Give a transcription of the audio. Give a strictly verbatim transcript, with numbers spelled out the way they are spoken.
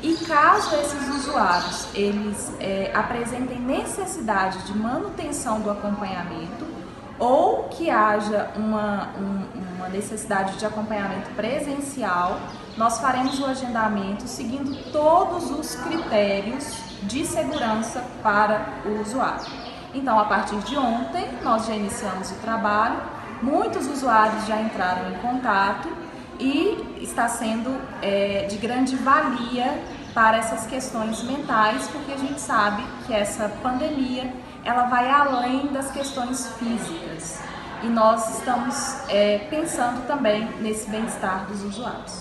E caso esses usuários eles é, apresentem necessidade de manutenção do acompanhamento ou que haja uma, um, uma necessidade de acompanhamento presencial, nós faremos o agendamento seguindo todos os critérios de segurança para o usuário. Então, a partir de ontem, nós já iniciamos o trabalho, muitos usuários já entraram em contato e está sendo é, de grande valia para essas questões mentais, porque a gente sabe que essa pandemia ela vai além das questões físicas e nós estamos é, pensando também nesse bem-estar dos usuários.